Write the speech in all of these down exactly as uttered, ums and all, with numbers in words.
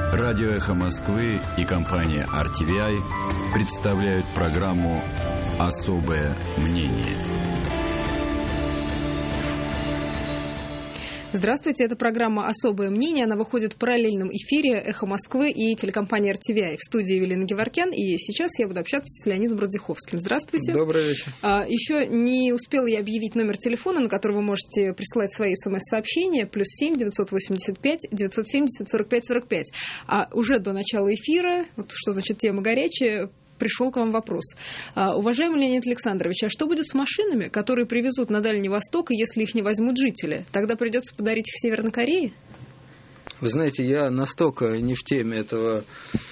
Радио «Эхо Москвы» и компания ар ти ви ай представляют программу «Особое мнение». Здравствуйте, это программа «Особое мнение». Она выходит в параллельном эфире «Эхо Москвы» и телекомпании ар ти ви ай. В студии Евелина Геворкян. И сейчас я буду общаться с Леонидом Бродзиховским. Здравствуйте. Добрый вечер. А, еще не успела я объявить номер телефона, на который вы можете присылать свои смс-сообщения. Плюс семь девятьсот восемьдесят пять девятьсот семьдесят сорок пять сорок пять. А уже до начала эфира, вот что значит тема горячая, пришел к вам вопрос. А, уважаемый Леонид Александрович, а что будет с машинами, которые привезут на Дальний Восток, если их не возьмут жители? Тогда придется подарить их Северной Корее? Вы знаете, я настолько не в теме этого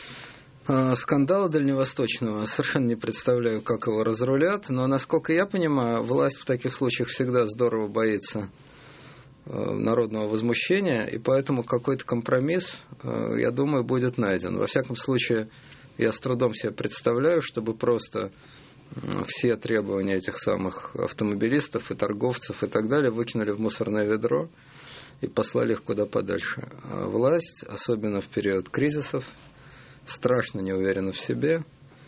э, скандала дальневосточного, совершенно не представляю, как его разрулят, но, насколько я понимаю, власть в таких случаях всегда здорово боится э, народного возмущения, и поэтому какой-то компромисс, э, я думаю, будет найден. Во всяком случае, я с трудом себе представляю, чтобы просто все требования этих самых автомобилистов и торговцев и так далее выкинули в мусорное ведро и послали их куда подальше. А власть, особенно в период кризисов, страшно не уверена в себе,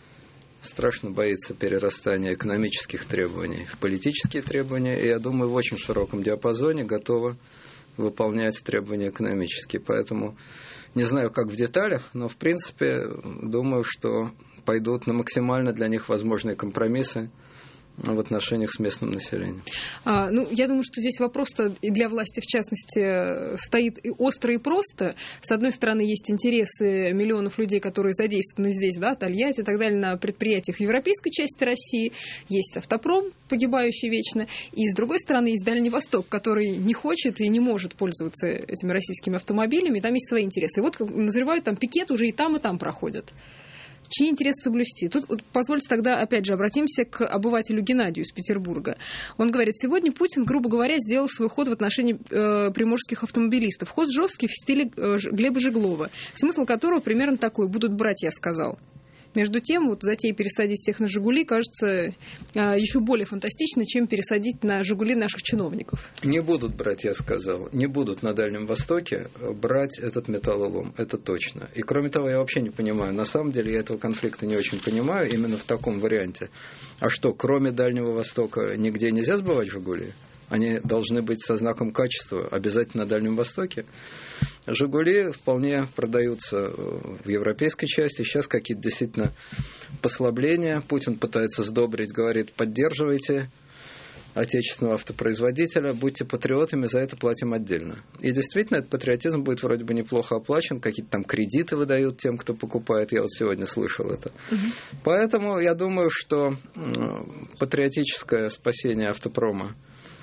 страшно боится перерастания экономических требований в политические требования, и, я думаю, в очень широком диапазоне готова выполнять требования экономические. Поэтому не знаю, как в деталях, но, в принципе, думаю, что пойдут на максимально для них возможные компромиссы в отношениях с местным населением. А, ну, я думаю, что здесь вопрос-то и для власти, в частности, стоит и остро, и просто. С одной стороны, есть интересы миллионов людей, которые задействованы здесь, да, Тольятти и так далее, на предприятиях в европейской части России. Есть автопром, погибающий вечно. И, с другой стороны, есть Дальний Восток, который не хочет и не может пользоваться этими российскими автомобилями. И там есть свои интересы. И вот назревают там пикет уже и там, и там проходят. Чьи интересы соблюсти? Тут вот, позвольте тогда, опять же, обратимся к обывателю Геннадию из Петербурга. Он говорит, сегодня Путин, грубо говоря, сделал свой ход в отношении э, приморских автомобилистов. Ход жесткий в стиле э, Глеба Жеглова, смысл которого примерно такой: будут брать, я сказал. Между тем, вот затея пересадить всех на «Жигули» кажется э, еще более фантастичной, чем пересадить на «Жигули» наших чиновников. Не будут брать, я сказал. Не будут на Дальнем Востоке брать этот металлолом. Это точно. И кроме того, я вообще не понимаю. На самом деле, я этого конфликта не очень понимаю именно в таком варианте. А что, кроме Дальнего Востока нигде нельзя сбывать «Жигули»? Они должны быть со знаком качества обязательно на Дальнем Востоке. «Жигули» вполне продаются в европейской части. Сейчас какие-то действительно послабления. Путин пытается сдобрить, говорит, поддерживайте отечественного автопроизводителя, будьте патриотами, за это платим отдельно. И действительно, этот патриотизм будет вроде бы неплохо оплачен, какие-то там кредиты выдают тем, кто покупает. Я вот сегодня слышал это. Угу. Поэтому я думаю, что патриотическое спасение автопрома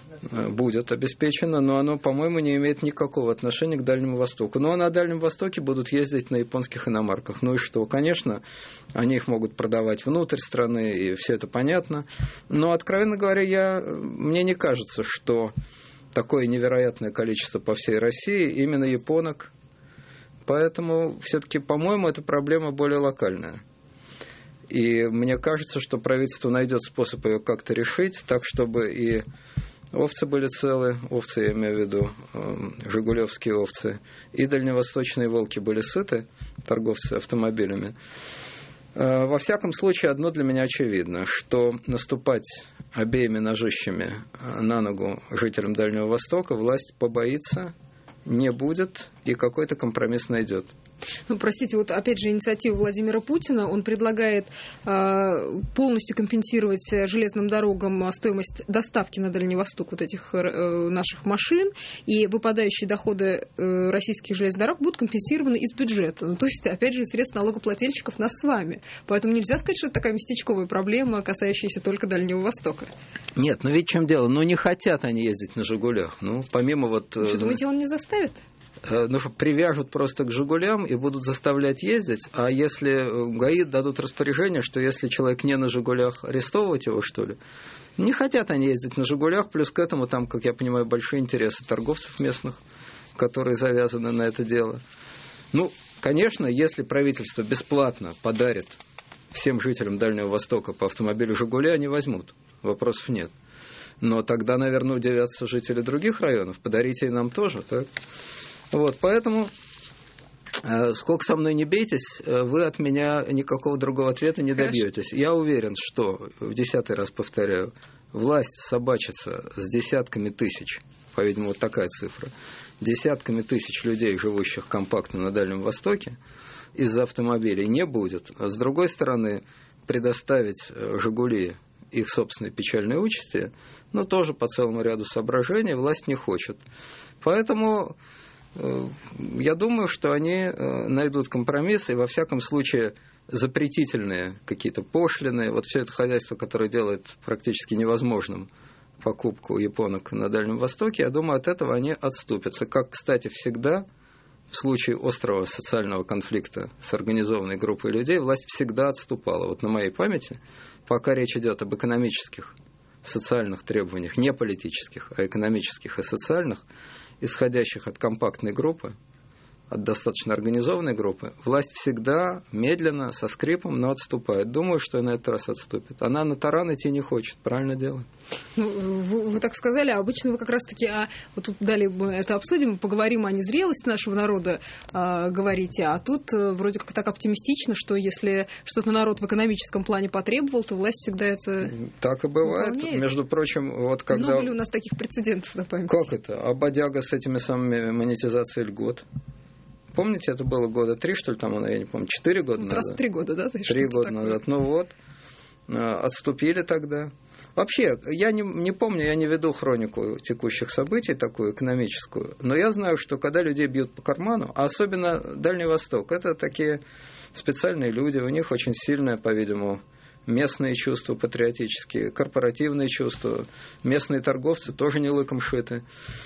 будет обеспечено, но оно, по-моему, не имеет никакого отношения к Дальнему Востоку. Но на Дальнем Востоке будут ездить на японских иномарках. Ну и что? Конечно, они их могут продавать внутрь страны, и все это понятно. Но, откровенно говоря, я, мне не кажется, что такое невероятное количество по всей России именно японок. Поэтому, все-таки, по-моему, эта проблема более локальная. И мне кажется, что правительство найдет способ ее как-то решить, так, чтобы и овцы были целы, овцы, я имею в виду э, жигулевские овцы, и дальневосточные волки были сыты, торговцы автомобилями. Э, во всяком случае, одно для меня очевидно, что наступать обеими ножищами на ногу жителям Дальнего Востока власть побоится, не будет и какой-то компромисс найдет. Ну, простите, вот опять же инициатива Владимира Путина, он предлагает э, полностью компенсировать железным дорогам стоимость доставки на Дальний Восток вот этих э, наших машин, и выпадающие доходы э, российских железных дорог будут компенсированы из бюджета. Ну, то есть, опять же, из средств налогоплательщиков нас с вами. Поэтому нельзя сказать, что это такая местечковая проблема, касающаяся только Дальнего Востока. Нет, ну ведь в чем дело? Ну, не хотят они ездить на «Жигулях». Ну, помимо вот... Вы что, думаете, он не заставит? Ну, что привяжут просто к «Жигулям» и будут заставлять ездить, а если ГАИ дадут распоряжение, что если человек не на «Жигулях», арестовывать его, что ли? Не хотят они ездить на «Жигулях», плюс к этому там, как я понимаю, большие интересы торговцев местных, которые завязаны на это дело. Ну, конечно, если правительство бесплатно подарит всем жителям Дальнего Востока по автомобилю «Жигули», они возьмут, вопросов нет. Но тогда, наверное, удивятся жители других районов, подарите и нам тоже, так? Вот, поэтому Сколько со мной не бейтесь, вы от меня никакого другого ответа не добьетесь. Я уверен, что, в десятый раз повторяю, власть собачится с десятками тысяч, по-видимому, вот такая цифра, десятками тысяч людей, живущих компактно на Дальнем Востоке, из-за автомобилей не будет. А с другой стороны, предоставить «Жигули» их собственной печальной участи, но тоже по целому ряду соображений власть не хочет. Поэтому я думаю, что они найдут компромисс, и во всяком случае запретительные какие-то пошлины, вот все это хозяйство, которое делает практически невозможным покупку японок на Дальнем Востоке, я думаю, от этого они отступятся. Как, кстати, всегда в случае острого социального конфликта с организованной группой людей власть всегда отступала. Вот на моей памяти, пока речь идет об экономических, социальных требованиях, не политических, а экономических и социальных, исходящих от компактной группы, от достаточно организованной группы, власть всегда медленно, со скрипом, но отступает. Думаю, что и на этот раз отступит. Она на таран идти не хочет, правильно делает. Ну, вы, вы так сказали, а обычно вы как раз-таки, а, вот тут далее мы это обсудим, поговорим о незрелости нашего народа, а, говорите, а тут а, вроде как так оптимистично, что если что-то народ в экономическом плане потребовал, то власть всегда это так и бывает. выполняет. Между прочим, вот когда... Много ли у нас таких прецедентов на памяти? Как это? А бодяга с этими самыми монетизацией льгот? Помните, это было года три, что ли, там, я не помню, четыре года вот назад? Раз в три года, да? Три года такое. назад. Ну вот, отступили тогда. Вообще, я не, не помню, я не веду хронику текущих событий, такую экономическую, но я знаю, что когда людей бьют по карману, а особенно Дальний Восток, это такие специальные люди, у них очень сильное, по-видимому, местные чувства патриотические, корпоративные чувства, местные торговцы тоже не лыком шиты.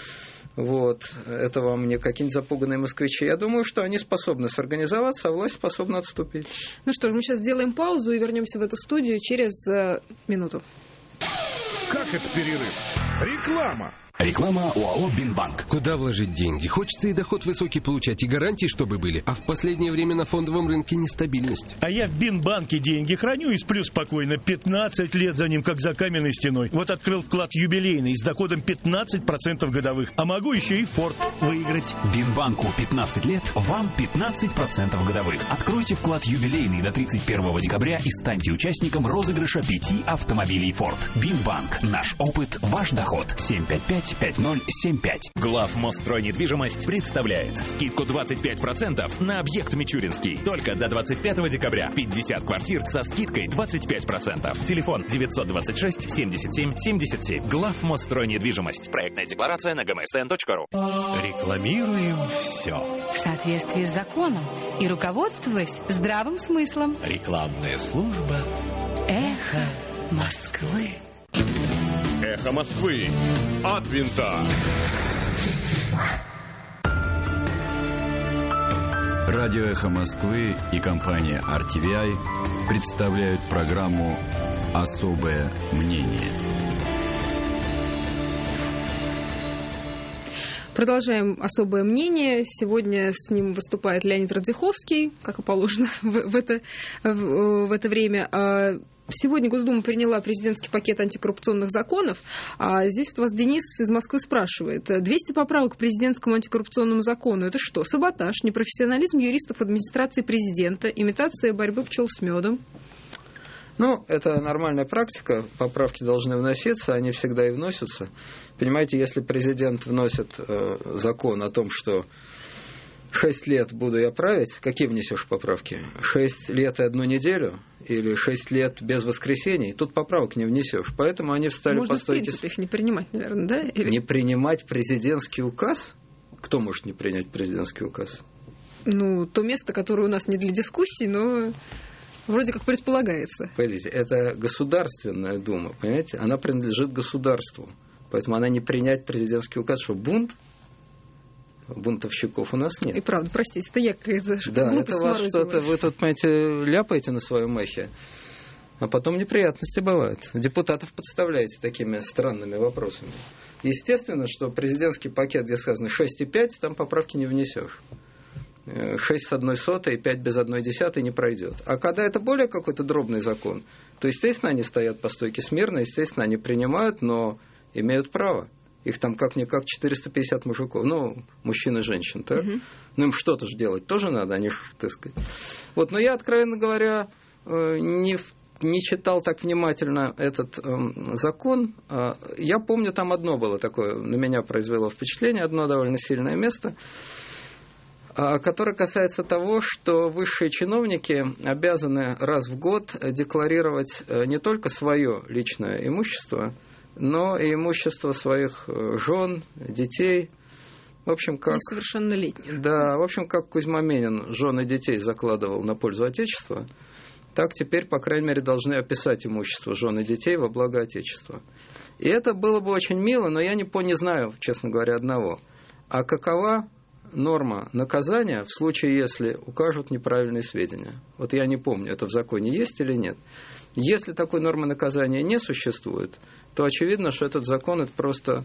Вот, это вам не какие-нибудь запуганные москвичи. Я думаю, что они способны сорганизоваться, а власть способна отступить. Ну что ж, мы сейчас сделаем паузу и вернемся в эту студию через э, минуту. Как это перерыв? Реклама! Реклама ОАО «Бинбанк». Куда вложить деньги? Хочется и доход высокий получать, и гарантии, чтобы были. А в последнее время на фондовом рынке нестабильность. А я в Бинбанке деньги храню и сплю спокойно. пятнадцать лет за ним, как за каменной стеной. Вот открыл вклад юбилейный с доходом пятнадцать процентов годовых. А могу еще и Форд выиграть. Бинбанку пятнадцать лет, вам пятнадцать процентов годовых. Откройте вклад юбилейный до тридцать первого декабря и станьте участником розыгрыша пяти автомобилей Форд. Бинбанк. Наш опыт, ваш доход. семь пять пять пять ноль семь пять. Главмостстрой недвижимость представляет скидку двадцать пять процентов на объект Мичуринский. Только до двадцать пятого декабря. пятьдесят квартир со скидкой двадцать пять процентов. Телефон девятьсот двадцать шесть семьдесят семь семьдесят семь. Главмостстрой недвижимость. Проектная декларация на гэ эм эс эн точка ру. Рекламируем все. В соответствии с законом и руководствуясь здравым смыслом. Рекламная служба Эхо Москвы. Эхо Москвы. От винта. Радио «Эхо Москвы» и компания ар ти ви ай представляют программу «Особое мнение». Продолжаем особое мнение. Сегодня с ним выступает Леонид Радзиховский, как и положено в, в, это, в, в это время. Сегодня Госдума приняла президентский пакет антикоррупционных законов, а здесь вот вас Денис из Москвы спрашивает. двести поправок к президентскому антикоррупционному закону – это что? Саботаж, непрофессионализм юристов администрации президента, имитация борьбы пчел с медом? Ну, это нормальная практика, поправки должны вноситься, они всегда и вносятся. Понимаете, если президент вносит э, закон о том, что шесть лет буду я править, какие внесешь поправки? Шесть лет и одну неделю? Или шесть лет без воскресений? Тут поправок не внесешь. Поэтому они встали Можно, по стойке... в принципе, их не принимать, наверное, да? Или... Не принимать президентский указ? Кто может не принять президентский указ? Ну, то место, которое у нас не для дискуссий, но вроде как предполагается. Погодите, это Государственная Дума, понимаете? Она принадлежит государству. Поэтому она не принять президентский указ, что бунт, бунтовщиков у нас нет. И правда, простите, это я какая-то да, это вас что-то, вы тут, понимаете, ляпаете на своем эхе, а потом неприятности бывают. Депутатов подставляете такими странными вопросами. Естественно, что президентский пакет, где сказано шесть и пять, там поправки не внесешь. шесть с одной сотой и пять без одной десятой не пройдет. А когда это более какой-то дробный закон, то, естественно, они стоят по стойке смирно, естественно, они принимают, но имеют право. Их там как-никак четыреста пятьдесят мужиков, ну, мужчин и женщин, так? Угу. Ну, им что-то же делать тоже надо, они же, так сказать. Вот, но я, откровенно говоря, не, не читал так внимательно этот э, закон. Я помню, там одно было такое, на меня произвело впечатление, одно довольно сильное место, которое касается того, что высшие чиновники обязаны раз в год декларировать не только свое личное имущество, но и имущество своих жен, детей. В общем, как... Несовершеннолетних. Да, в общем, как Кузьма Менин жен и детей закладывал на пользу Отечества, так теперь, по крайней мере, должны описать имущество жен и детей во благо Отечества. И это было бы очень мило, но я не, по, не знаю, честно говоря, одного. А какова норма наказания в случае, если укажут неправильные сведения? Вот я не помню, это в законе есть или нет. Если такой нормы наказания не существует, то очевидно, что этот закон – это просто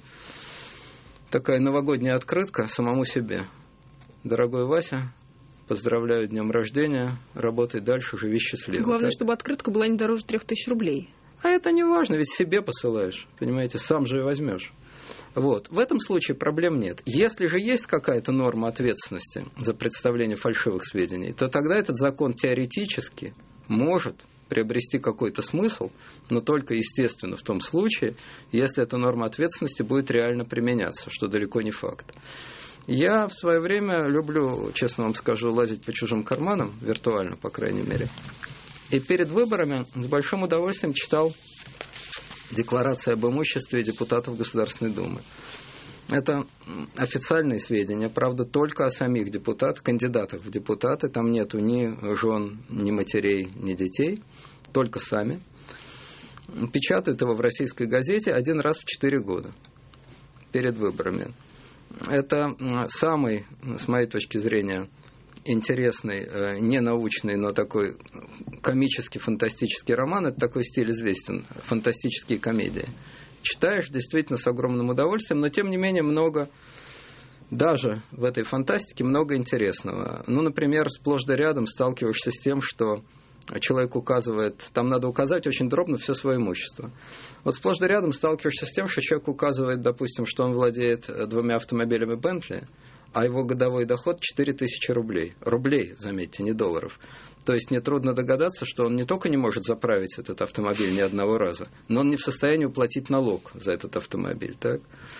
такая новогодняя открытка самому себе. Дорогой Вася, поздравляю днем рождения, работай дальше, живи счастливо. Главное, так? Чтобы открытка была не дороже трех тысяч рублей. А это не важно, ведь себе посылаешь, понимаете, сам же и возьмешь. Вот. В этом случае проблем нет. Если же есть какая-то норма ответственности за представление фальшивых сведений, то тогда этот закон теоретически может приобрести какой-то смысл, но только, естественно, в том случае, если эта норма ответственности будет реально применяться, что далеко не факт. Я в свое время люблю, честно вам скажу, лазить по чужим карманам, виртуально, по крайней мере. И перед выборами с большим удовольствием читал декларации об имуществе депутатов Государственной Думы. Это официальные сведения, правда, только о самих депутатах, кандидатах в депутаты. Там нету ни жен, ни матерей, ни детей, только сами. Печатают его в российской газете один раз в четыре года перед выборами. Это самый, с моей точки зрения, интересный, не научный, но такой комический, фантастический роман. Это такой стиль известен, фантастические комедии. Читаешь действительно с огромным удовольствием, но тем не менее много, даже в этой фантастике, много интересного. Ну, например, сплошь да рядом сталкиваешься с тем, что человек указывает, там надо указать очень дробно все свое имущество. Вот сплошь да рядом сталкиваешься с тем, что человек указывает, допустим, что он владеет двумя автомобилями Бентли, а его годовой доход четыре тысячи рублей. Рублей, заметьте, не долларов. То есть нетрудно догадаться, что он не только не может заправить этот автомобиль ни одного раза, но он не в состоянии уплатить налог за этот автомобиль. Так?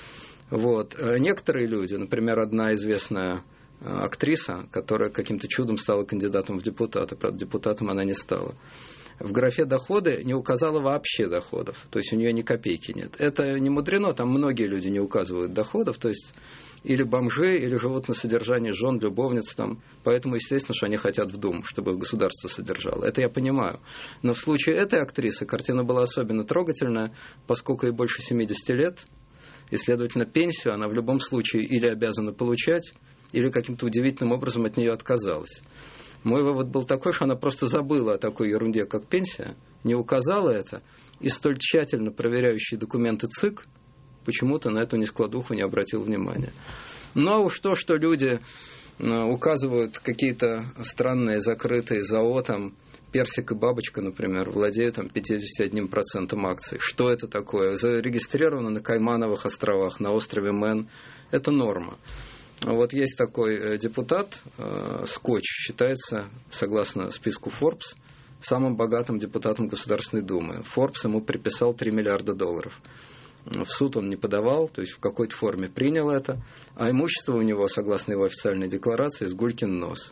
Вот. Некоторые люди, например, одна известная актриса, которая каким-то чудом стала кандидатом в депутаты, правда, депутатом она не стала, в графе «доходы» не указала вообще доходов, то есть у нее ни копейки нет. Это не мудрено, там многие люди не указывают доходов, то есть или бомжи, или живут на содержании жен, любовниц, там. Поэтому, естественно, что они хотят в Думу, чтобы их государство содержало. Это я понимаю. Но в случае этой актрисы картина была особенно трогательная, поскольку ей больше семидесяти лет, и, следовательно, пенсию она в любом случае или обязана получать, или каким-то удивительным образом от нее отказалась. Мой вывод был такой, что она просто забыла о такой ерунде, как пенсия, не указала это, и столь тщательно проверяющий документы ЦИК почему-то на эту нескладуху не обратил внимания. Ну а уж то, что люди указывают какие-то странные, закрытые ЗАО, там, Персик и Бабочка, например, владеют там пятьдесят один процент акций. Что это такое? Зарегистрировано на Каймановых островах, на острове Мэн. Это норма. Вот есть такой депутат, Скотч, считается, согласно списку Forbes, самым богатым депутатом Государственной Думы. Forbes ему приписал три миллиарда долларов. В суд он не подавал, то есть в какой-то форме принял это, а имущество у него, согласно его официальной декларации, сгулькин нос.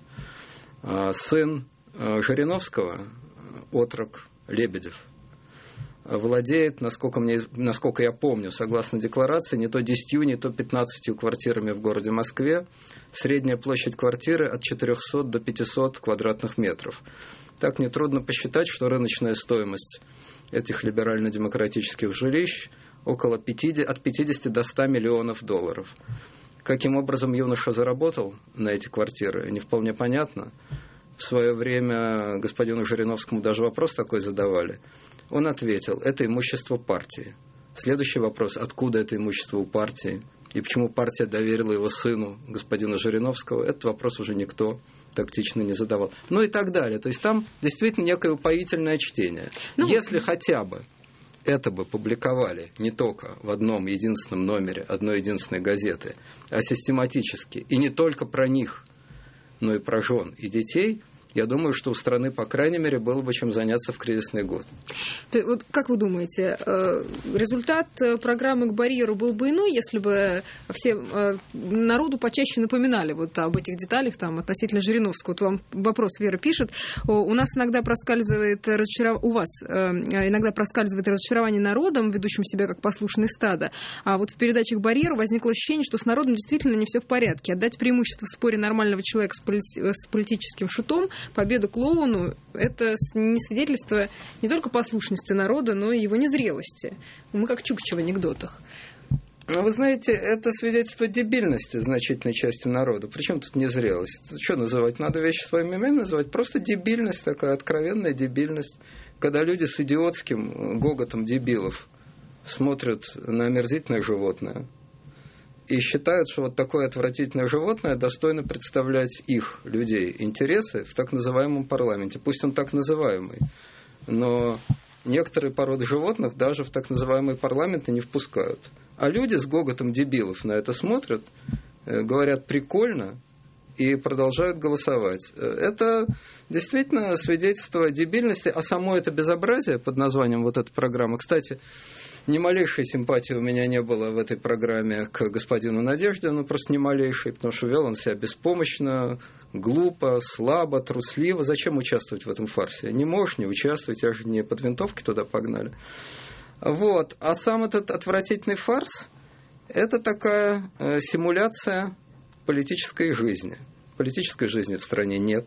Сын Жириновского, отрок Лебедев, владеет, насколько, мне, насколько я помню, согласно декларации, не то десятью, не то пятнадцатью квартирами в городе Москве. Средняя площадь квартиры от четырехсот до пятисот квадратных метров. Так нетрудно посчитать, что рыночная стоимость этих либерально-демократических жилищ около пятидесяти, от пятидесяти до ста миллионов долларов. Каким образом юноша заработал на эти квартиры, не вполне понятно. В свое время господину Жириновскому даже вопрос такой задавали. Он ответил, это имущество партии. Следующий вопрос, откуда это имущество у партии и почему партия доверила его сыну, господину Жириновскому, этот вопрос уже никто тактично не задавал. Ну и так далее. То есть там действительно некое упоительное чтение. Ну, Если хотя бы это бы публиковали не только в одном единственном номере одной единственной газеты, а систематически, и не только про них, но и про жен и детей, я думаю, что у страны, по крайней мере, было бы чем заняться в кризисный год. То, вот как вы думаете, результат программы «К барьеру» был бы иной, если бы все народу почаще напоминали вот об этих деталях там, относительно Жириновского? Вот вам вопрос Вера пишет. У нас иногда проскальзывает разочаров... у вас иногда проскальзывает разочарование народом, ведущим себя как послушное стадо. А вот в передаче «К барьеру» возникло ощущение, что с народом действительно не все в порядке. Отдать преимущество в споре нормального человека с, поли... с политическим шутом, победу клоуну – это не свидетельство не только послушности народа, но и его незрелости. Мы как Чукча в анекдотах. Ну, вы знаете, это свидетельство дебильности значительной части народа. Причем тут незрелость? Что называть? Надо вещи своими именами называть. Просто дебильность такая, откровенная дебильность. Когда люди с идиотским гоготом дебилов смотрят на омерзительное животное и считают, что вот такое отвратительное животное достойно представлять их, людей, интересы в так называемом парламенте. Пусть он так называемый, но некоторые породы животных даже в так называемые парламенты не впускают. А люди с гоготом дебилов на это смотрят, говорят «прикольно» и продолжают голосовать. Это действительно свидетельство дебильности, а само это безобразие под названием вот эта программа. Кстати, ни малейшей симпатии у меня не было в этой программе к господину Надеждину, просто ни малейшей, потому что вел он себя беспомощно, глупо, слабо, трусливо. Зачем участвовать в этом фарсе? Не можешь не участвовать, я же не под винтовки туда погнали. Вот. А сам этот отвратительный фарс – это такая э, симуляция политической жизни. Политической жизни в стране нет.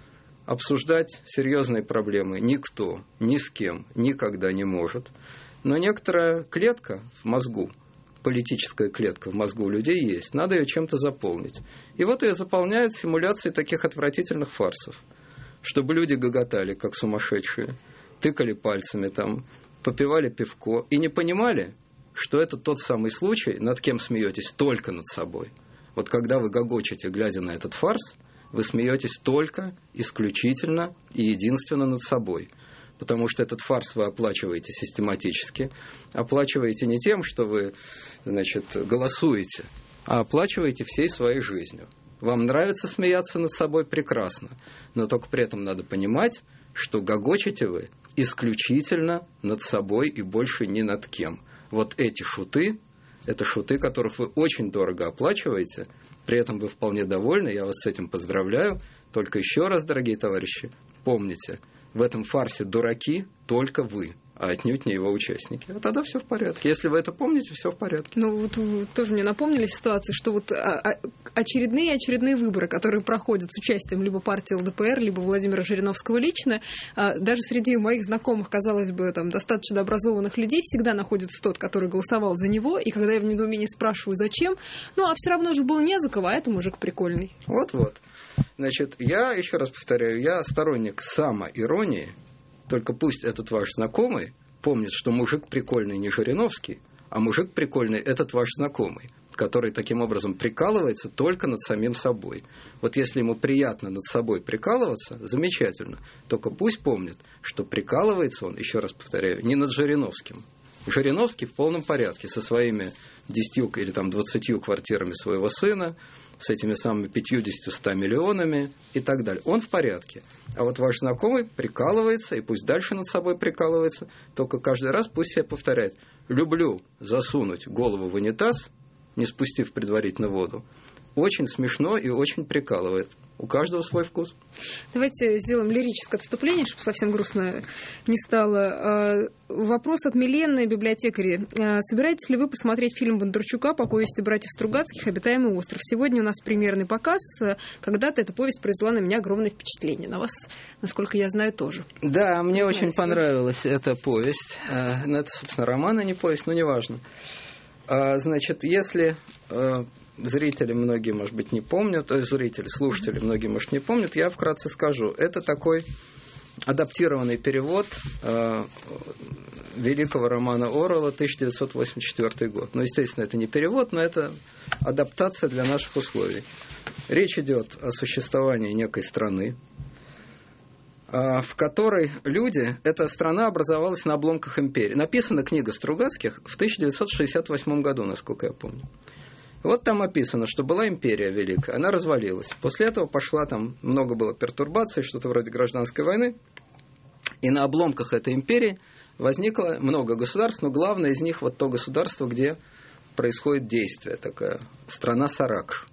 Обсуждать серьезные проблемы никто, ни с кем, никогда не может. Но некоторая клетка в мозгу, политическая клетка в мозгу у людей есть, надо ее чем-то заполнить. И вот ее заполняют симуляции таких отвратительных фарсов, чтобы люди гоготали, как сумасшедшие, тыкали пальцами там, попивали пивко и не понимали, что это тот самый случай, над кем смеетесь только над собой. Вот когда вы гогочете, глядя на этот фарс, вы смеетесь только, исключительно и единственно над собой. Потому что этот фарс вы оплачиваете систематически, оплачиваете не тем, что вы, значит, голосуете, а оплачиваете всей своей жизнью. Вам нравится смеяться над собой — прекрасно, но только при этом надо понимать, что гогочете вы исключительно над собой и больше ни над кем. Вот эти шуты – это шуты, которых вы очень дорого оплачиваете, при этом вы вполне довольны, я вас с этим поздравляю. Только еще раз, дорогие товарищи, помните – в этом фарсе дураки только вы, а отнюдь не его участники. А тогда все в порядке. Если вы это помните, все в порядке. Ну, вот вы тоже мне напомнили ситуацию, что вот очередные очередные выборы, которые проходят с участием либо партии эл дэ пэ эр, либо Владимира Жириновского лично, даже среди моих знакомых, казалось бы, там, достаточно образованных людей, всегда находится тот, который голосовал за него, и когда я в недоумении спрашиваю, зачем, ну, а все равно же был не за кого, а это мужик прикольный. Вот-вот. Значит, я, еще раз повторяю, я сторонник самоиронии, только пусть этот ваш знакомый помнит, что мужик прикольный не Жириновский, а мужик прикольный этот ваш знакомый, который таким образом прикалывается только над самим собой. Вот если ему приятно над собой прикалываться, замечательно, только пусть помнит, что прикалывается он, еще раз повторяю, не над Жириновским. Жириновский в полном порядке со своими десятью или там двадцатью квартирами своего сына, с этими самыми пятьюдесятью-ста миллионами и так далее. Он в порядке. А вот ваш знакомый прикалывается, и пусть дальше над собой прикалывается, только каждый раз пусть себе повторяет: люблю засунуть голову в унитаз, не спустив предварительно воду. Очень смешно и очень прикалывает. У каждого свой вкус. Давайте сделаем лирическое отступление, чтобы совсем грустно не стало. Вопрос от Милены, библиотекари. Собираетесь ли вы посмотреть фильм Бондарчука по повести братьев Стругацких «Обитаемый остров»? Сегодня у нас премьерный показ. Когда-то эта повесть произвела на меня огромное впечатление. На вас, насколько я знаю, тоже. Да, мне очень понравилась эта повесть. Ну, это, собственно, роман, а не повесть, но неважно. Значит, если... Зрители многие, может быть, не помнят, то есть зрители, слушатели многие, может, не помнят, я вкратце скажу. Это такой адаптированный перевод э, великого романа Оруэлла тысяча девятьсот восемьдесят четвёртый год. Ну, естественно, это не перевод, но это адаптация для наших условий. Речь идет о существовании некой страны, в которой люди, эта страна образовалась на обломках империи. Написана книга Стругацких в тысяча девятьсот шестьдесят восьмом году, насколько я помню. Вот там описано, что была империя великая, она развалилась. После этого пошла там, много было пертурбаций, что-то вроде гражданской войны. И на обломках этой империи возникло много государств, но главное из них вот то государство, где происходит действие, такая страна Саракш.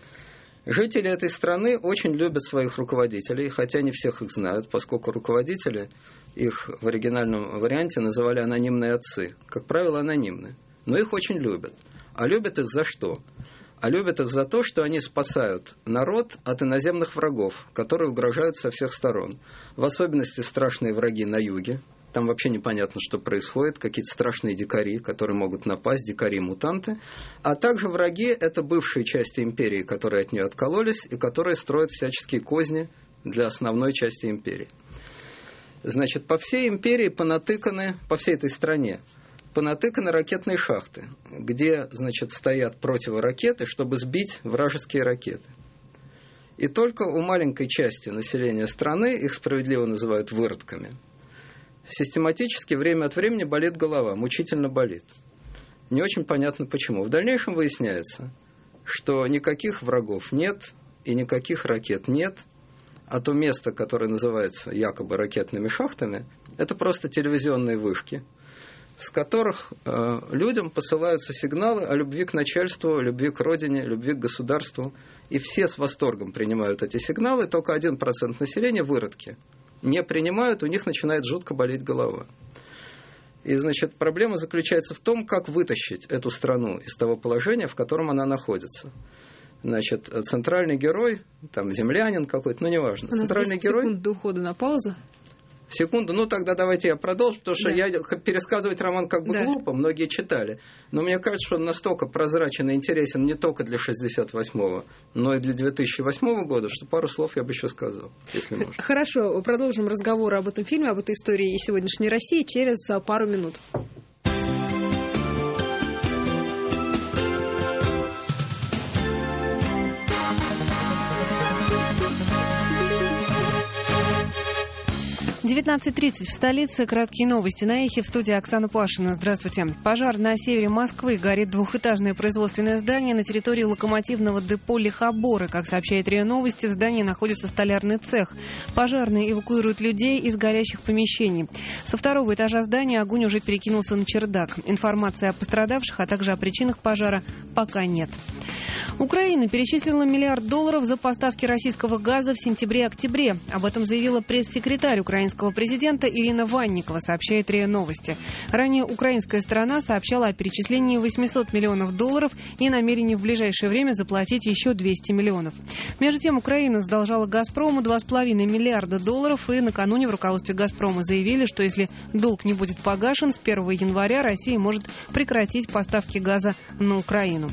Жители этой страны очень любят своих руководителей, хотя не всех их знают, поскольку руководители их в оригинальном варианте называли анонимные отцы. Как правило, анонимные. Но их очень любят. А любят их за что? А любят их за то, что они спасают народ от иноземных врагов, которые угрожают со всех сторон. В особенности страшные враги на юге. Там вообще непонятно, что происходит, какие-то страшные дикари, которые могут напасть, дикари-мутанты. А также враги – это бывшие части империи, которые от нее откололись, и которые строят всяческие козни для основной части империи. Значит, по всей империи понатыканы, по всей этой стране, понатыканы ракетные шахты, где, значит, стоят противоракеты, чтобы сбить вражеские ракеты. И только у маленькой части населения страны, их справедливо называют выродками, систематически время от времени болит голова, мучительно болит. Не очень понятно почему. В дальнейшем выясняется, что никаких врагов нет и никаких ракет нет, а то место, которое называется якобы ракетными шахтами, это просто телевизионные вышки, с которых э, людям посылаются сигналы о любви к начальству, любви к родине, любви к государству. И все с восторгом принимают эти сигналы, только один процент населения выродки. Не принимают, у них начинает жутко болеть голова. И, значит, проблема заключается в том, как вытащить эту страну из того положения, в котором она находится. Значит, центральный герой, там, землянин какой-то, ну, неважно. У нас центральный герой... секунд до ухода на паузу. Секунду, ну тогда давайте я продолжу, потому что да. я пересказывать роман как бы да. глупо, многие читали. Но мне кажется, что он настолько прозрачен и интересен не только для шестьдесят восьмого, но и для две тысячи восьмого года, что пару слов я бы еще сказал, если можно. Хорошо, продолжим разговор об этом фильме, об этой истории сегодняшней России через пару минут. девятнадцать тридцать в столице. Краткие новости на Эхе. В студии Оксана Пашина. Здравствуйте. Пожар на севере Москвы. Горит двухэтажное производственное здание на территории локомотивного депо Лихоборы. Как сообщает РИА Новости, в здании находится столярный цех. Пожарные эвакуируют людей из горящих помещений. Со второго этажа здания огонь уже перекинулся на чердак. Информации о пострадавших, а также о причинах пожара пока нет. Украина перечислила миллиард долларов за поставки российского газа в сентябре-октябре. Об этом заявила пресс-секретарь украинского президента Ирина Ванникова, сообщает РИА Новости. Ранее украинская сторона сообщала о перечислении восемьсот миллионов долларов и намерении в ближайшее время заплатить еще двести миллионов. Между тем, Украина задолжала «Газпрому» два с половиной миллиарда долларов, и накануне в руководстве «Газпрома» заявили, что если долг не будет погашен, с первого января Россия может прекратить поставки газа на Украину.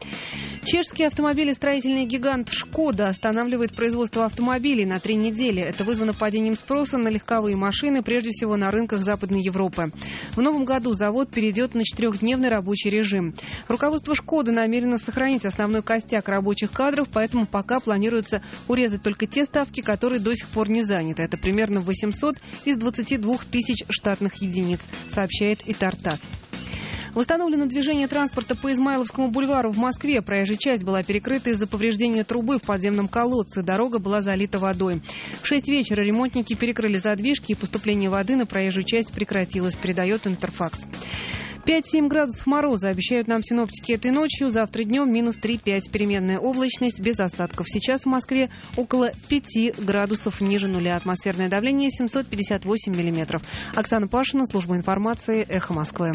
Чешский автомобилестроительный гигант «Шкода» останавливает производство автомобилей на три недели. Это вызвано падением спроса на легковые машины, прежде всего на рынках Западной Европы. В новом году завод перейдет на четырехдневный рабочий режим. Руководство «Шкоды» намерено сохранить основной костяк рабочих кадров, поэтому пока планируется урезать только те ставки, которые до сих пор не заняты. Это примерно восемьсот из двадцати двух тысяч штатных единиц, сообщает ИТАР-ТАСС. Восстановлено движение транспорта по Измайловскому бульвару в Москве. Проезжая часть была перекрыта из-за повреждения трубы в подземном колодце. Дорога была залита водой. В шесть вечера ремонтники перекрыли задвижки, и поступление воды на проезжую часть прекратилось, передает Интерфакс. пять-семь градусов мороза обещают нам синоптики этой ночью. Завтра днем минус три-пять. Переменная облачность без осадков. Сейчас в Москве около пяти градусов ниже нуля. Атмосферное давление семьсот пятьдесят восемь миллиметров. Оксана Пашина, служба информации, Эхо Москвы.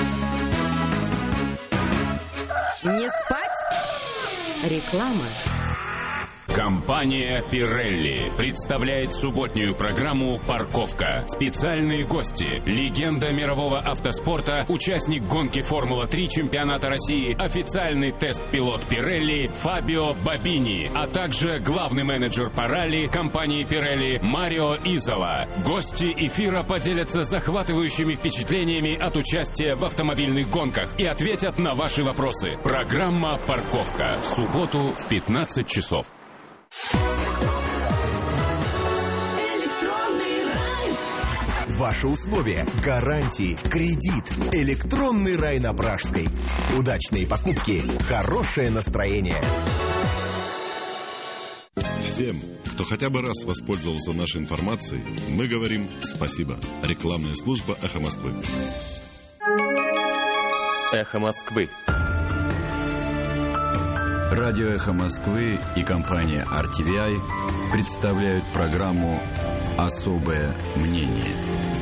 Не спать? Реклама. Компания «Пирелли» представляет субботнюю программу «Парковка». Специальные гости. Легенда мирового автоспорта, участник гонки «Формула три» чемпионата России, официальный тест-пилот «Пирелли» Фабио Бобини, а также главный менеджер по ралли компании «Пирелли» Марио Изола. Гости эфира поделятся захватывающими впечатлениями от участия в автомобильных гонках и ответят на ваши вопросы. Программа «Парковка». В субботу в пятнадцать часов. Электронный Ваши условия, гарантии, кредит, электронный рай на Пражской. Удачные покупки, хорошее настроение. Всем, кто хотя бы раз воспользовался нашей информацией, мы говорим спасибо. Рекламная служба «Эхо Москвы». «Эхо Москвы». Радио «Эхо Москвы» и компания ар ти ви ай представляют программу «Особое мнение».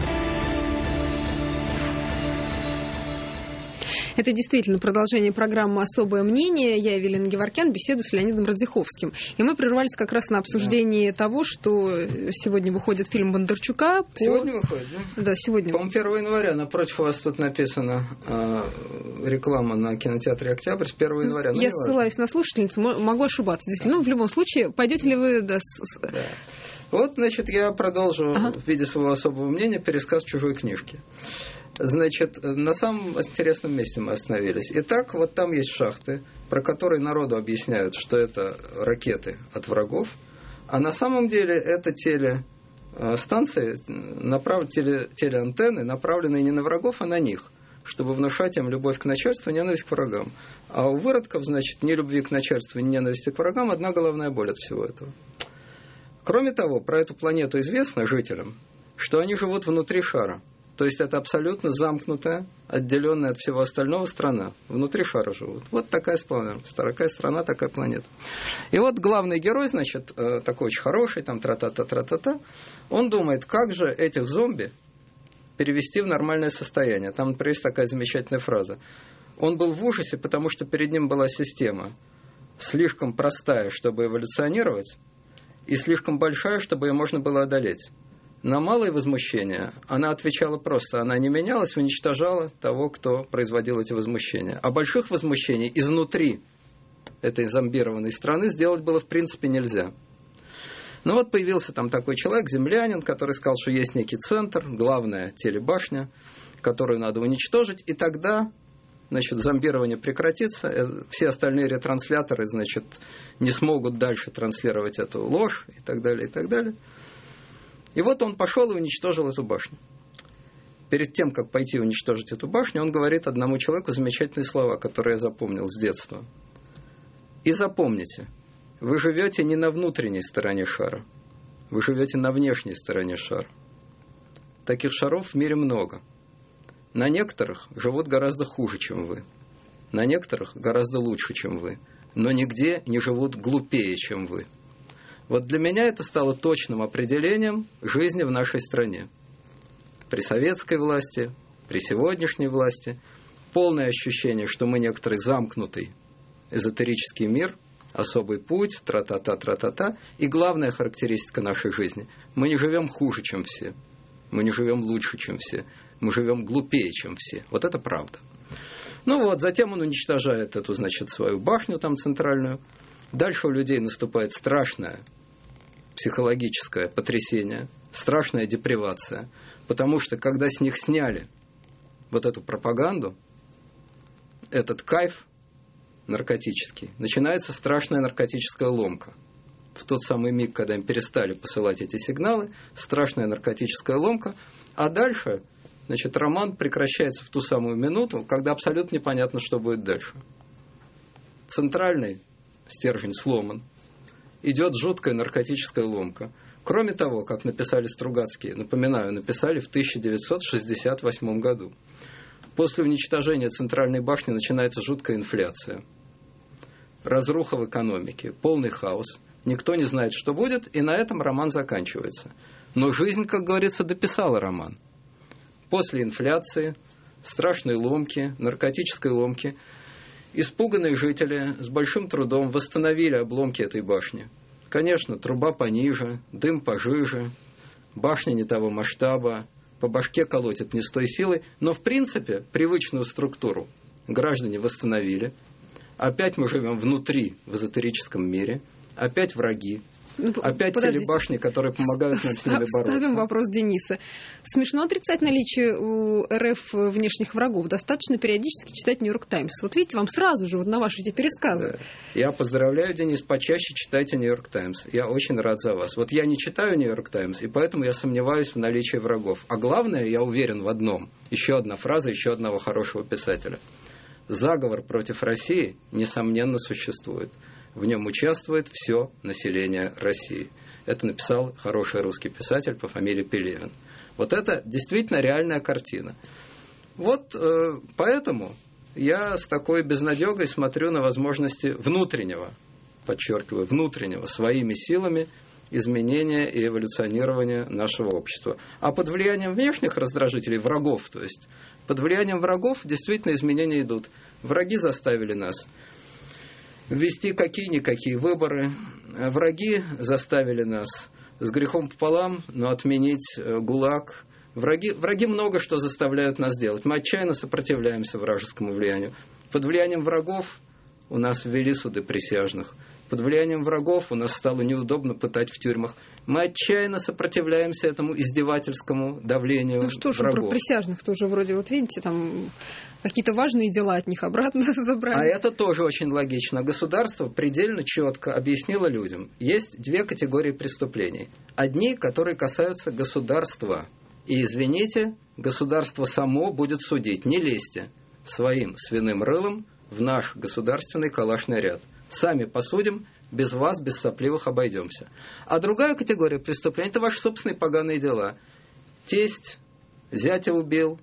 Это действительно продолжение программы «Особое мнение». Я, Евелина Геворкян, беседую с Леонидом Радзиховским. И мы прервались как раз на обсуждении да. того, что сегодня выходит фильм Бондарчука. По... Сегодня выходит, да? Да, сегодня. По-моему, первого января. Напротив вас тут написано э, реклама на кинотеатре «Октябрь» с первого января. Я ссылаюсь на слушательницу, могу ошибаться. Действительно. Ну, в любом случае, пойдете ли вы... Да, с... да. Вот, значит, я продолжу ага. в виде своего особого мнения пересказ чужой книжки. Значит, на самом интересном месте мы остановились. Итак, вот там есть шахты, про которые народу объясняют, что это ракеты от врагов, а на самом деле это телестанции, направ... теле... телеантенны, направленные не на врагов, а на них, чтобы внушать им любовь к начальству и ненависть к врагам. А у выродков, значит, ни любви к начальству, ни ненависти к врагам одна головная боль от всего этого. Кроме того, про эту планету известно жителям, что они живут внутри шара. То есть это абсолютно замкнутая, отделенная от всего остального страна. Внутри шара живут. Вот такая страна, такая страна, такая планета. И вот главный герой, значит, такой очень хороший, там тра-та-та-тра-та-та, он думает, как же этих зомби перевести в нормальное состояние. Там, например, есть такая замечательная фраза. Он был в ужасе, потому что перед ним была система слишком простая, чтобы эволюционировать, и слишком большая, чтобы ее можно было одолеть. На малые возмущения она отвечала просто. Она не менялась, уничтожала того, кто производил эти возмущения. А больших возмущений изнутри этой зомбированной страны сделать было в принципе нельзя. Ну вот появился там такой человек, землянин, который сказал, что есть некий центр, главная телебашня, которую надо уничтожить, и тогда, значит, зомбирование прекратится, все остальные ретрансляторы, значит, не смогут дальше транслировать эту ложь и так далее, и так далее. И вот он пошел и уничтожил эту башню. Перед тем, как пойти уничтожить эту башню, он говорит одному человеку замечательные слова, которые я запомнил с детства. И запомните, вы живете не на внутренней стороне шара, вы живете на внешней стороне шара. Таких шаров в мире много. На некоторых живут гораздо хуже, чем вы. На некоторых гораздо лучше, чем вы. Но нигде не живут глупее, чем вы. Вот для меня это стало точным определением жизни в нашей стране. При советской власти, при сегодняшней власти полное ощущение, что мы некоторый замкнутый эзотерический мир, особый путь, тра-та-та, тра-та-та. И главная характеристика нашей жизни – мы не живем хуже, чем все. Мы не живем лучше, чем все. Мы живем глупее, чем все. Вот это правда. Ну вот, затем он уничтожает эту, значит, свою башню там центральную. Дальше у людей наступает страшная психологическое потрясение, страшная депривация, потому что когда с них сняли вот эту пропаганду, этот кайф наркотический, начинается страшная наркотическая ломка. В тот самый миг, когда им перестали посылать эти сигналы, страшная наркотическая ломка, а дальше, значит, роман прекращается в ту самую минуту, когда абсолютно непонятно, что будет дальше. Центральный стержень сломан, идет жуткая наркотическая ломка. Кроме того, как написали Стругацкие, напоминаю, написали в тысяча девятьсот шестьдесят восьмом году. После уничтожения центральной башни начинается жуткая инфляция. Разруха в экономике, полный хаос. Никто не знает, что будет, и на этом роман заканчивается. Но жизнь, как говорится, дописала роман. После инфляции, страшной ломки, наркотической ломки, испуганные жители с большим трудом восстановили обломки этой башни. Конечно, труба пониже, дым пожиже, башня не того масштаба, по башке колотит не с той силой, но в принципе привычную структуру граждане восстановили. Опять мы живем внутри, в эзотерическом мире, опять враги, Ну, Опять подождите. телебашни, которые помогают нам с ними бороться. Ставим вопрос Дениса. Смешно отрицать наличие у РФ внешних врагов. Достаточно периодически читать «Нью-Йорк Таймс». Вот видите, вам сразу же вот на ваши эти пересказы. Да. Я поздравляю, Денис, почаще читайте «Нью-Йорк Таймс». Я очень рад за вас. Вот я не читаю «Нью-Йорк Таймс», и поэтому я сомневаюсь в наличии врагов. А главное, я уверен в одном. Еще одна фраза еще одного хорошего писателя. Заговор против России, несомненно, существует. В нем участвует все население России. Это написал хороший русский писатель по фамилии Пелевин. Вот это действительно реальная картина. Вот э, поэтому я с такой безнадегой смотрю на возможности внутреннего, подчеркиваю, внутреннего, своими силами изменения и эволюционирования нашего общества. А под влиянием внешних раздражителей, врагов, то есть, под влиянием врагов действительно изменения идут. Враги заставили нас ввести какие-никакие выборы. Враги заставили нас с грехом пополам, но отменить ГУЛАГ. Враги, враги много что заставляют нас делать. Мы отчаянно сопротивляемся вражескому влиянию. Под влиянием врагов у нас ввели суды присяжных. Под влиянием врагов у нас стало неудобно пытать в тюрьмах. Мы отчаянно сопротивляемся этому издевательскому давлению Ну что ж, врагов. про присяжных тоже вроде, вот видите, там какие-то важные дела от них обратно забрали. А это тоже очень логично. Государство предельно четко объяснило людям. Есть две категории преступлений. Одни, которые касаются государства. И, извините, государство само будет судить. Не лезьте своим свиным рылом в наш государственный калашный ряд. Сами посудим, без вас, без сопливых обойдемся. А другая категория преступлений – это ваши собственные поганые дела. Тесть зятя убил,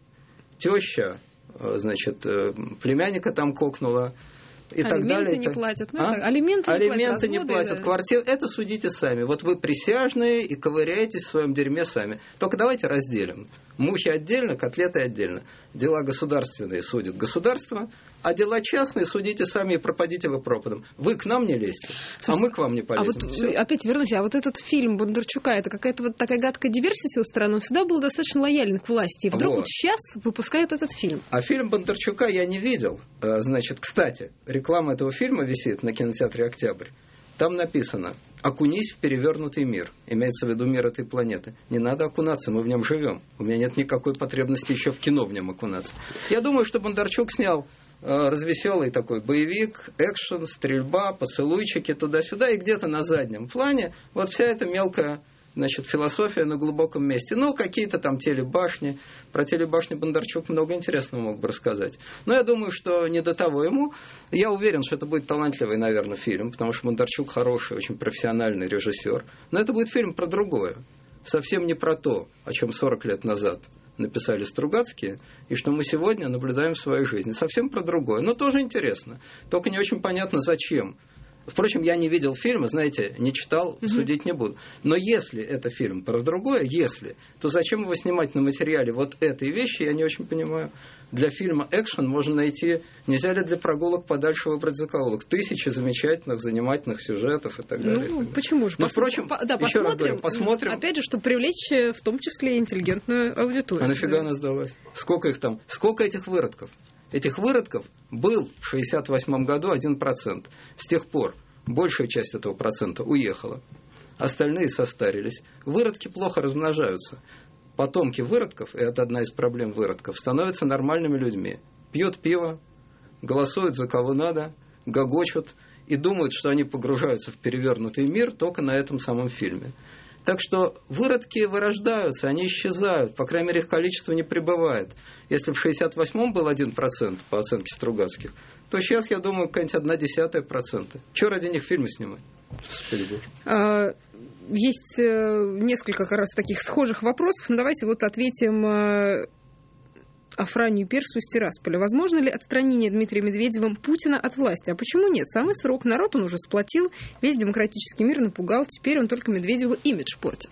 теща, значит, племянника там кокнула. И алименты так далее. не платят. Ну, а? так, алименты, алименты не не платят, платят, да. квартиру. Это судите сами. Вот вы присяжные и ковыряетесь в своем дерьме сами. Только давайте разделим. Мухи отдельно, котлеты отдельно. Дела государственные судит государство, а дела частные судите сами и пропадите вы пропадом. Вы к нам не лезьте, Слушайте, а мы к вам не полезем. А вот Всё. опять вернусь, а вот этот фильм Бондарчука, это какая-то вот такая гадкая диверсия с его стороны, он всегда был достаточно лоялен к власти. И вдруг вот, Вот. сейчас выпускает этот фильм. А фильм Бондарчука я не видел. Значит, кстати, реклама этого фильма висит на кинотеатре «Октябрь». Там написано «Окунись в перевернутый мир». Имеется в виду мир этой планеты. Не надо окунаться, мы в нем живем. У меня нет никакой потребности еще в кино в нем окунаться. Я думаю, что Бондарчук снял э, развеселый такой боевик, экшен, стрельба, поцелуйчики туда-сюда, и где-то на заднем плане вот вся эта мелкая, значит, философия на глубоком месте. Ну, какие-то там телебашни. Про телебашни Бондарчук много интересного мог бы рассказать. Но я думаю, что не до того ему. Я уверен, что это будет талантливый, наверное, фильм, потому что Бондарчук хороший, очень профессиональный режиссер. Но это будет фильм про другое. Совсем не про то, о чем сорок лет назад написали Стругацкие, и что мы сегодня наблюдаем в своей жизни. Совсем про другое. Но тоже интересно. Только не очень понятно, зачем. Впрочем, я не видел фильма, знаете, не читал, mm-hmm. судить не буду. Но если это фильм про другое, если, то зачем его снимать на материале вот этой вещи, я не очень понимаю. Для фильма экшен можно найти, нельзя ли для прогулок подальше выбрать закоулок? Тысячи замечательных, занимательных сюжетов и так далее. Ну, почему же? Но, Пос... впрочем, по, да, еще посмотрим, раз говорю, посмотрим. Опять же, чтобы привлечь в том числе интеллигентную аудиторию. А нафига она сдалась? Сколько их там? Сколько этих выродков? Этих выродков был в шестьдесят восьмом году один процент. С тех пор большая часть этого процента уехала. Остальные состарились. Выродки плохо размножаются. Потомки выродков, и это одна из проблем выродков, становятся нормальными людьми. Пьют пиво, голосуют за кого надо, гогочут и думают, что они погружаются в перевернутый мир только на этом самом фильме. Так что выродки вырождаются, они исчезают, по крайней мере, их количество не прибывает. Если в шестьдесят восьмом был один процент по оценке Стругацких, то сейчас, я думаю, какая-нибудь одна десятая процента. Чего ради них фильмы снимать? А, есть несколько как раз таких схожих вопросов. Но давайте вот ответим Афранию Персу из Тирасполя. Возможно ли отстранение Дмитрием Медведевым Путина от власти? А почему нет? Самый срок. Народ он уже сплотил, весь демократический мир напугал. Теперь он только Медведеву имидж портит.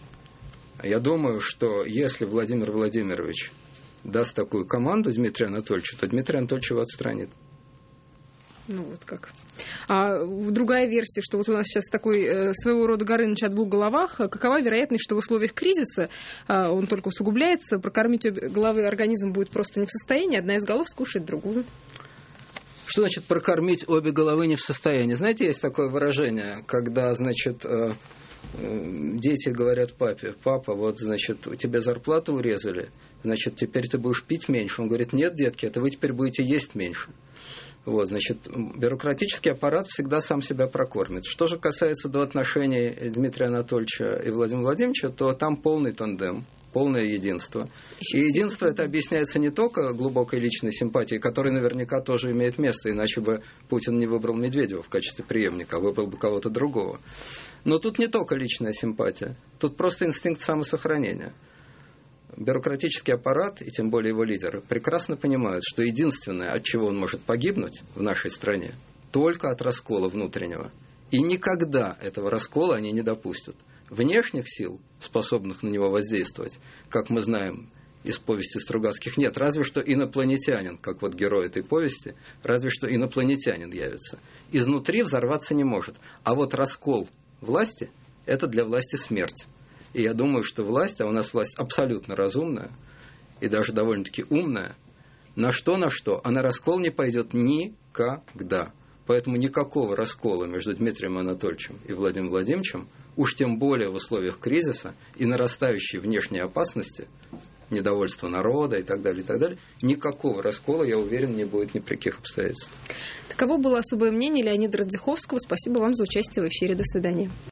Я думаю, что если Владимир Владимирович даст такую команду Дмитрию Анатольевичу, то Дмитрий Анатольевич его отстранит. Ну, вот как. А другая версия, что вот у нас сейчас такой э, своего рода Горыныч о двух головах. Какова вероятность, что в условиях кризиса э, он только усугубляется, прокормить обе головы организм будет просто не в состоянии, одна из голов скушает другую? Что значит прокормить обе головы не в состоянии? Знаете, есть такое выражение, когда, значит, дети говорят папе: папа, вот, значит, у тебя зарплату урезали, значит, теперь ты будешь пить меньше. Он говорит: нет, детки, это вы теперь будете есть меньше. Вот, значит, бюрократический аппарат всегда сам себя прокормит. Что же касается до отношений Дмитрия Анатольевича и Владимира Владимировича, то там полный тандем, полное единство. И единство это объясняется не только глубокой личной симпатией, которая наверняка тоже имеет место, иначе бы Путин не выбрал Медведева в качестве преемника, а выбрал бы кого-то другого. Но тут не только личная симпатия, тут просто инстинкт самосохранения. Бюрократический аппарат, и тем более его лидеры, прекрасно понимают, что единственное, от чего он может погибнуть в нашей стране, только от раскола внутреннего. И никогда этого раскола они не допустят. Внешних сил, способных на него воздействовать, как мы знаем из повести Стругацких, нет, разве что инопланетянин, как вот герой этой повести, разве что инопланетянин явится. Изнутри взорваться не может. А вот раскол власти – это для власти смерть. И я думаю, что власть, а у нас власть абсолютно разумная и даже довольно-таки умная, на что на что, а на раскол не пойдет никогда. Поэтому никакого раскола между Дмитрием Анатольевичем и Владимиром Владимировичем, уж тем более в условиях кризиса и нарастающей внешней опасности, недовольства народа и так далее, и так далее, никакого раскола, я уверен, не будет ни при каких обстоятельствах. Таково было особое мнение Леонида Радзиховского. Спасибо вам за участие в эфире. До свидания.